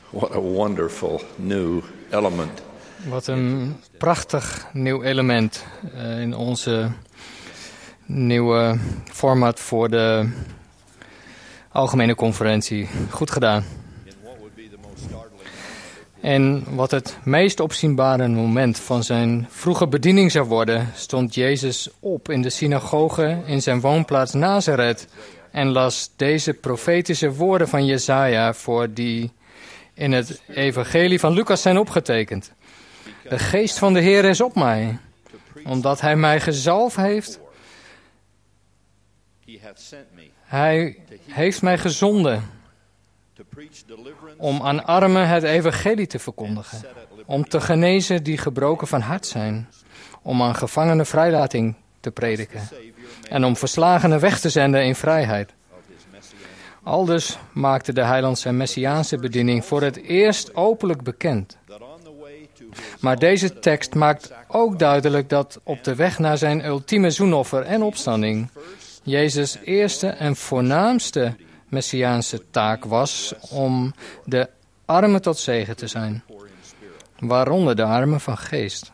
What a wonderful new element. Wat een prachtig nieuw element in onze nieuwe format voor de algemene conferentie. Goed gedaan. En wat het meest opzienbare moment van zijn vroege bediening zou worden, stond Jezus op in de synagoge in zijn woonplaats Nazareth en las deze profetische woorden van Jesaja voor die in het evangelie van Lucas zijn opgetekend. De geest van de Heer is op mij, omdat hij mij gezalfd heeft. Hij heeft mij gezonden om aan armen het evangelie te verkondigen, om te genezen die gebroken van hart zijn, om aan gevangenen vrijlating te prediken en om verslagenen weg te zenden in vrijheid. Aldus maakte de heiland zijn messiaanse bediening voor het eerst openlijk bekend. Maar deze tekst maakt ook duidelijk dat op de weg naar zijn ultieme zoenoffer en opstanding Jezus' eerste en voornaamste messiaanse taak was om de armen tot zegen te zijn, waaronder de armen van geest.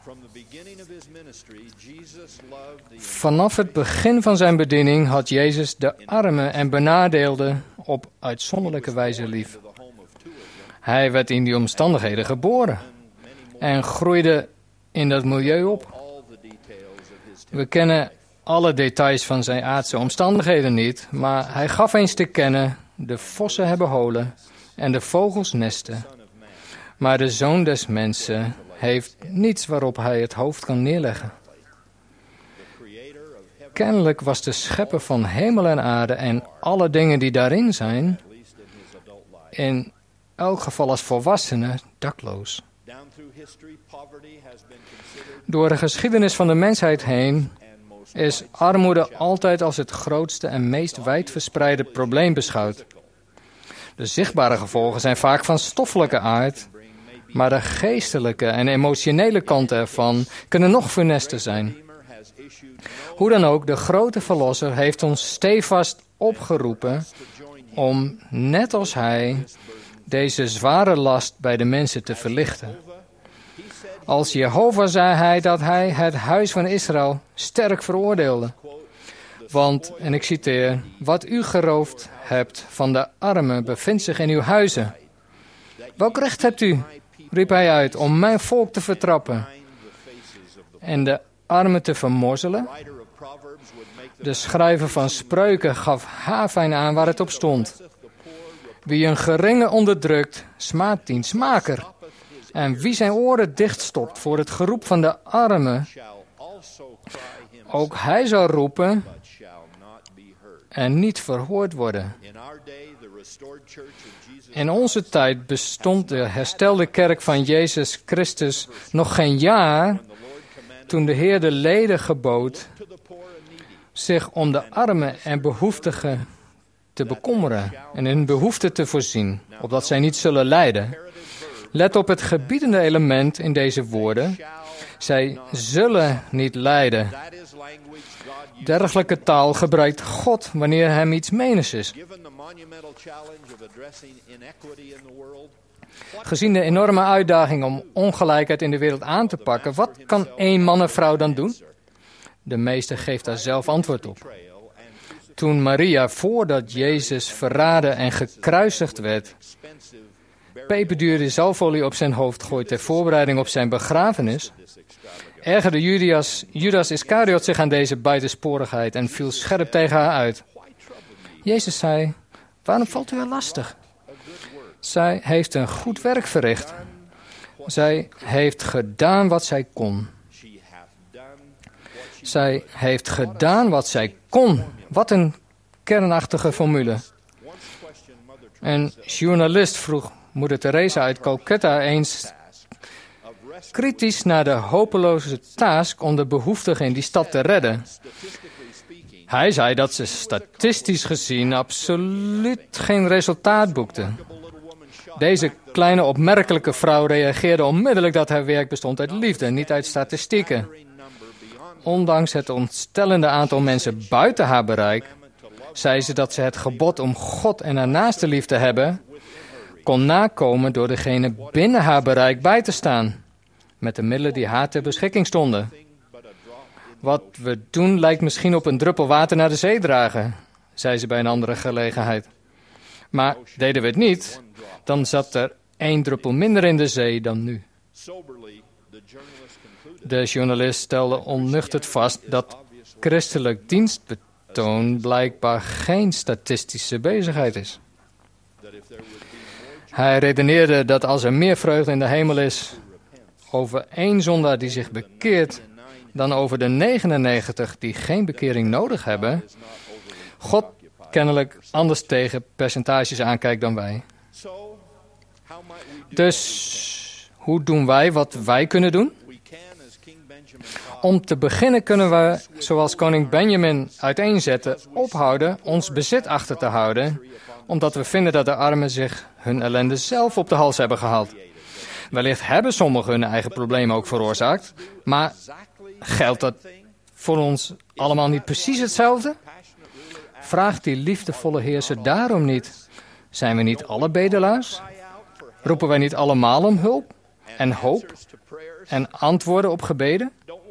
Vanaf het begin van zijn bediening had Jezus de armen en benadeelden op uitzonderlijke wijze lief. Hij werd in die omstandigheden geboren en groeide in dat milieu op. We kennen alle details van zijn aardse omstandigheden niet, maar hij gaf eens te kennen: de vossen hebben holen en de vogels nesten. Maar de Zoon des Mensen heeft niets waarop hij het hoofd kan neerleggen. Kennelijk was de schepper van hemel en aarde en alle dingen die daarin zijn, in elk geval als volwassene, dakloos. Door de geschiedenis van de mensheid heen is armoede altijd als het grootste en meest wijdverspreide probleem beschouwd. De zichtbare gevolgen zijn vaak van stoffelijke aard, maar de geestelijke en emotionele kanten ervan kunnen nog funester zijn. Hoe dan ook, de grote Verlosser heeft ons stevast opgeroepen om, net als hij, deze zware last bij de mensen te verlichten. Als Jehovah zei hij dat hij het huis van Israël sterk veroordeelde. Want, en ik citeer, wat u geroofd hebt van de armen bevindt zich in uw huizen. Welk recht hebt u, riep hij uit, om mijn volk te vertrappen en de armen te vermorzelen? De schrijver van Spreuken gaf haarfijn aan waar het op stond. Wie een geringe onderdrukt, smaadt diens maker. En wie zijn oren dichtstopt voor het geroep van de armen, ook hij zal roepen en niet verhoord worden. In onze tijd bestond de herstelde kerk van Jezus Christus nog geen jaar toen de Heer de leden gebood zich om de armen en behoeftigen te bekommeren en in behoeften te voorzien, opdat zij niet zullen lijden. Let op het gebiedende element in deze woorden. Zij zullen niet lijden. Dergelijke taal gebruikt God wanneer hem iets menens is. Gezien de enorme uitdaging om ongelijkheid in de wereld aan te pakken, wat kan één man en vrouw dan doen? De meester geeft daar zelf antwoord op. Toen Maria, voordat Jezus verraden en gekruisigd werd, peperdure zalfolie op zijn hoofd gooit ter voorbereiding op zijn begrafenis, ergerde Judas Iscariot zich aan deze buitensporigheid en viel scherp tegen haar uit. Jezus zei: waarom valt u haar lastig? Zij heeft een goed werk verricht. Zij heeft gedaan wat zij kon. Zij heeft gedaan wat zij kon. Wat een kernachtige formule. Een journalist vroeg moeder Teresa uit Calcutta eens kritisch naar de hopeloze taak om de behoeftigen in die stad te redden. Hij zei dat ze statistisch gezien absoluut geen resultaat boekte. Deze kleine opmerkelijke vrouw reageerde onmiddellijk dat haar werk bestond uit liefde, niet uit statistieken. Ondanks het ontstellende aantal mensen buiten haar bereik, zei ze dat ze het gebod om God en haar naaste lief te hebben kon nakomen door degene binnen haar bereik bij te staan, met de middelen die haar ter beschikking stonden. Wat we doen lijkt misschien op een druppel water naar de zee dragen, zei ze bij een andere gelegenheid. Maar deden we het niet, dan zat er 1 druppel minder in de zee dan nu. De journalist stelde onnuchterd vast dat christelijk dienstbetoon blijkbaar geen statistische bezigheid is. Hij redeneerde dat als er meer vreugde in de hemel is over 1 zondaar die zich bekeert dan over de 99 die geen bekering nodig hebben, God kennelijk anders tegen percentages aankijkt dan wij. Dus hoe doen wij wat wij kunnen doen? Om te beginnen kunnen we, zoals koning Benjamin uiteenzetten, ophouden ons bezit achter te houden, omdat we vinden dat de armen zich hun ellende zelf op de hals hebben gehaald. Wellicht hebben sommigen hun eigen problemen ook veroorzaakt, maar geldt dat voor ons allemaal niet precies hetzelfde? Vraagt die liefdevolle heerser daarom niet: zijn we niet alle bedelaars? Roepen wij niet allemaal om hulp en hoop en antwoorden op gebeden?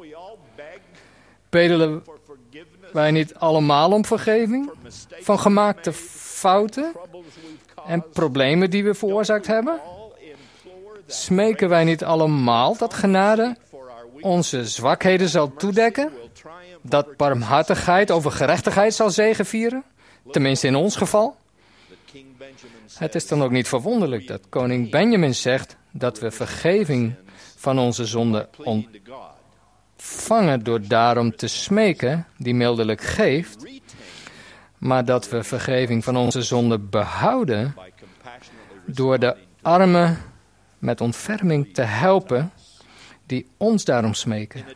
Bedelen wij niet allemaal om vergeving van gemaakte fouten en problemen die we veroorzaakt hebben? Smeken wij niet allemaal dat genade onze zwakheden zal toedekken? Dat barmhartigheid over gerechtigheid zal zegevieren? Tenminste in ons geval. Het is dan ook niet verwonderlijk dat koning Benjamin zegt dat we vergeving van onze zonden ontvangen door daarom te smeken, die mildelijk geeft, maar dat we vergeving van onze zonden behouden door de armen met ontferming te helpen die ons daarom smeken.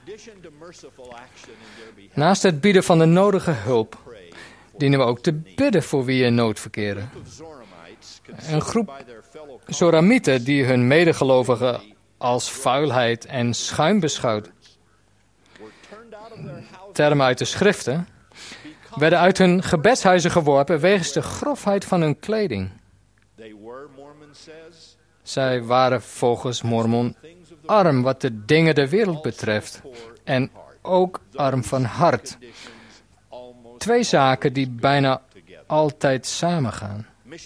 Naast het bieden van de nodige hulp dienen we ook te bidden voor wie in nood verkeren. Een groep Zoramieten die hun medegelovigen als vuilheid en schuim beschouwt, termen uit de schriften, werden uit hun gebedshuizen geworpen wegens de grofheid van hun kleding. Zij waren volgens Mormon arm wat de dingen der wereld betreft en ook arm van hart. 2 zaken die bijna altijd samengaan.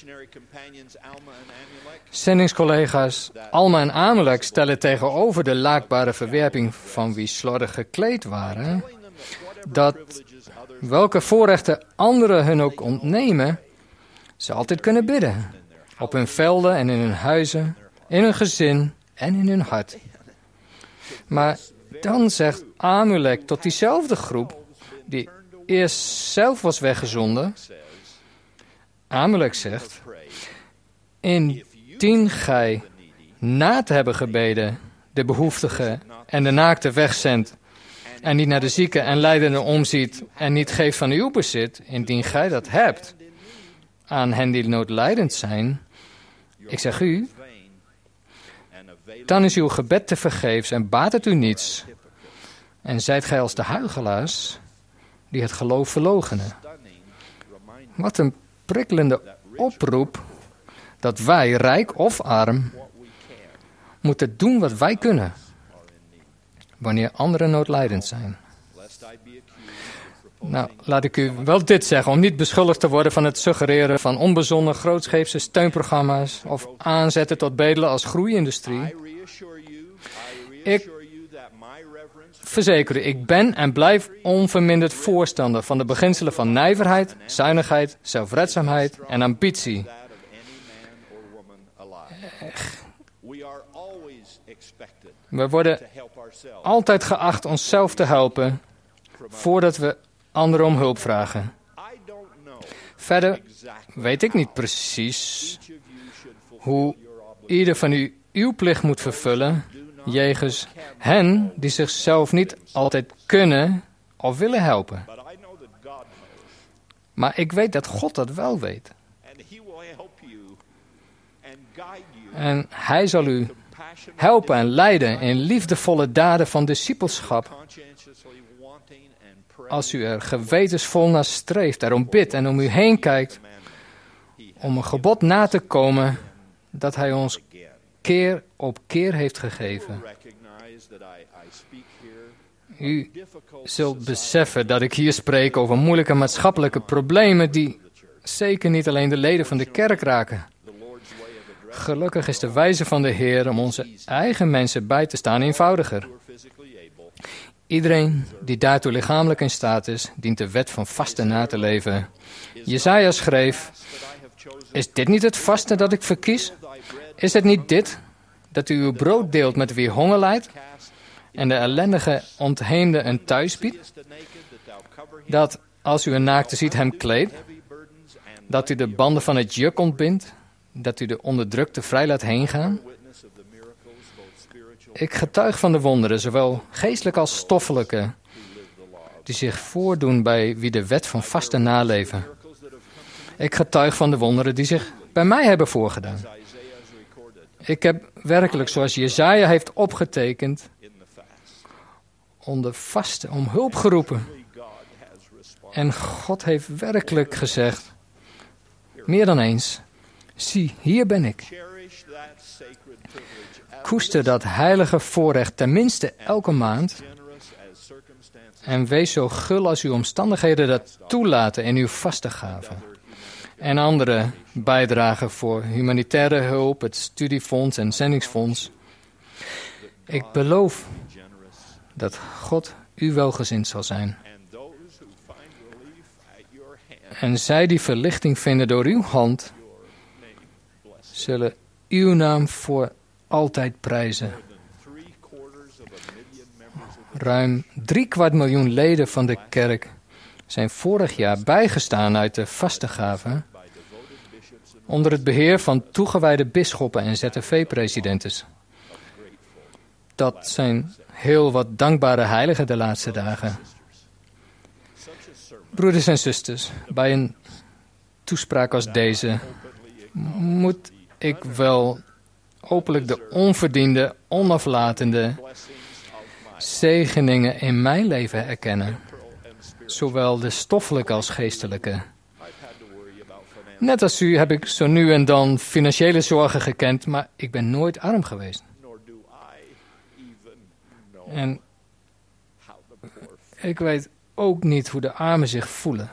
Zendingscollega's Alma en Amalek stellen tegenover de laakbare verwerping van wie slordig gekleed waren, dat welke voorrechten anderen hun ook ontnemen, ze altijd kunnen bidden. Op hun velden en in hun huizen, in hun gezin en in hun hart. Maar dan zegt Amalek tot diezelfde groep, die eerst zelf was weggezonden. Amalek zegt: indien gij na te hebben gebeden de behoeftige en de naakte wegzendt, en niet naar de zieke en lijdenden omziet en niet geeft van uw bezit, indien gij dat hebt, aan hen die noodlijdend zijn, ik zeg u, dan is uw gebed te vergeefs en baat het u niets. En zijt gij als de huichelaars die het geloof verloochenen. Wat een prikkelende oproep dat wij, rijk of arm, moeten doen wat wij kunnen wanneer anderen noodlijdend zijn. Nou, laat ik u wel dit zeggen, om niet beschuldigd te worden van het suggereren van onbezonnen grootscheepse steunprogramma's of aanzetten tot bedelen als groeiindustrie. Ik verzeker u, ik ben en blijf onverminderd voorstander van de beginselen van nijverheid, zuinigheid, zelfredzaamheid en ambitie. We worden altijd geacht onszelf te helpen voordat we anderen om hulp vragen. Verder weet ik niet precies hoe ieder van u uw plicht moet vervullen jegens hen die zichzelf niet altijd kunnen of willen helpen. Maar ik weet dat God dat wel weet. En Hij zal u helpen en leiden in liefdevolle daden van discipelschap, als u er gewetensvol naar streeft, erom bidt en om u heen kijkt, om een gebod na te komen dat Hij ons keer op keer heeft gegeven. U zult beseffen dat ik hier spreek over moeilijke maatschappelijke problemen die zeker niet alleen de leden van de kerk raken. Gelukkig is de wijze van de Heer om onze eigen mensen bij te staan eenvoudiger. Iedereen die daartoe lichamelijk in staat is, dient de wet van vasten na te leven. Jesaja schreef: is dit niet het vasten dat ik verkies? Is het niet dit, dat u uw brood deelt met wie honger lijdt en de ellendige ontheemde een thuis biedt? Dat als u een naakte ziet hem kleedt, dat u de banden van het juk ontbindt, dat u de onderdrukte vrij laat heengaan? Ik getuig van de wonderen, zowel geestelijke als stoffelijke, die zich voordoen bij wie de wet van vasten naleven. Ik getuig van de wonderen die zich bij mij hebben voorgedaan. Ik heb werkelijk, zoals Jesaja heeft opgetekend, onder vasten om hulp geroepen. En God heeft werkelijk gezegd, meer dan eens, zie, hier ben ik. Koester dat heilige voorrecht tenminste elke maand en wees zo gul als uw omstandigheden dat toelaten in uw vastengaven. En andere bijdragen voor humanitaire hulp, het studiefonds en zendingsfonds. Ik beloof dat God u welgezind zal zijn. En zij die verlichting vinden door uw hand, zullen uw naam voor altijd prijzen. Ruim 250.000 leden van de kerk zijn vorig jaar bijgestaan uit de vastengaven onder het beheer van toegewijde bisschoppen en ZFV-presidentes. Dat zijn heel wat dankbare heiligen de laatste dagen. Broeders en zusters, bij een toespraak als deze moet ik wel openlijk de onverdiende, onaflatende zegeningen in mijn leven erkennen. Zowel de stoffelijke als geestelijke. Net als u heb ik zo nu en dan financiële zorgen gekend, maar ik ben nooit arm geweest. En ik weet ook niet hoe de armen zich voelen.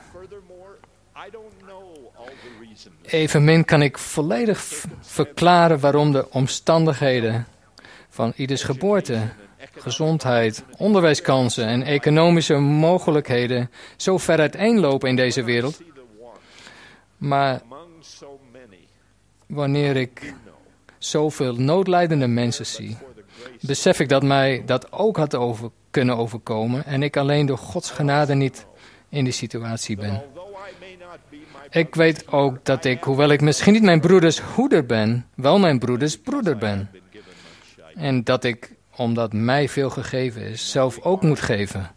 Evenmin kan ik volledig verklaren waarom de omstandigheden van ieders geboorte, gezondheid, onderwijskansen en economische mogelijkheden zo ver uiteenlopen in deze wereld. Maar wanneer ik zoveel noodlijdende mensen zie, besef ik dat mij dat ook had kunnen overkomen en ik alleen door Gods genade niet in die situatie ben. Ik weet ook dat ik, hoewel ik misschien niet mijn broeders hoeder ben, wel mijn broeders broeder ben. En dat ik, omdat mij veel gegeven is, zelf ook moet geven.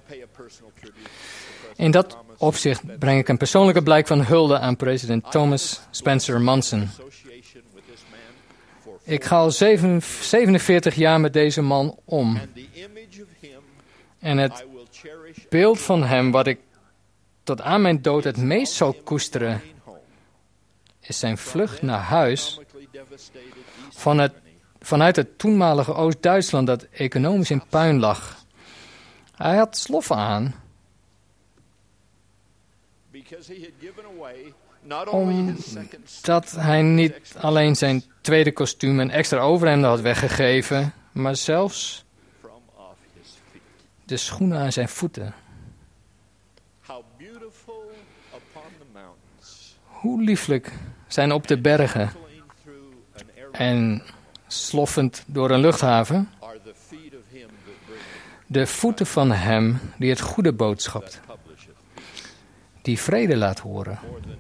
In dat opzicht breng ik een persoonlijke blijk van hulde aan president Thomas Spencer Monson. Ik ga al 47 jaar met deze man om. En het beeld van hem wat ik tot aan mijn dood het meest zal koesteren, is zijn vlucht naar huis vanuit het toenmalige Oost-Duitsland dat economisch in puin lag. Hij had sloffen aan, omdat hij niet alleen zijn tweede kostuum en extra overhemden had weggegeven, maar zelfs de schoenen aan zijn voeten. Hoe lieflijk zijn op de bergen en sloffend door een luchthaven de voeten van hem die het goede boodschapt, die vrede laat horen.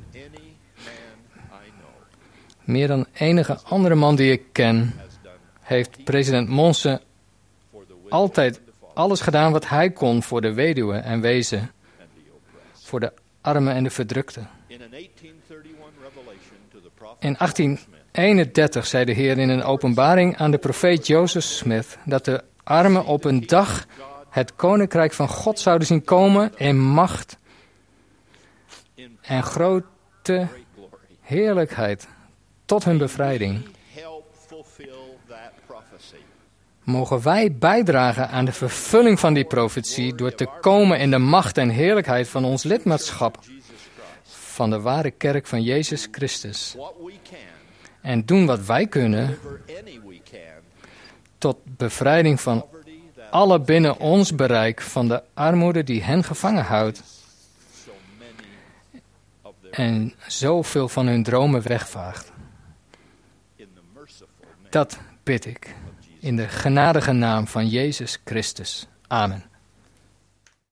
Meer dan enige andere man die ik ken, heeft president Monson altijd alles gedaan wat hij kon voor de weduwe en wezen, voor de armen en de verdrukten. In 1831 zei de Heer in een openbaring aan de profeet Joseph Smith dat de armen op een dag het koninkrijk van God zouden zien komen in macht en grote heerlijkheid tot hun bevrijding. Mogen wij bijdragen aan de vervulling van die profetie door te komen in de macht en heerlijkheid van ons lidmaatschap van de ware kerk van Jezus Christus. En doen wat wij kunnen tot bevrijding van alle binnen ons bereik van de armoede die hen gevangen houdt en zoveel van hun dromen wegvaagt. Dat bid ik in de genadige naam van Jezus Christus. Amen.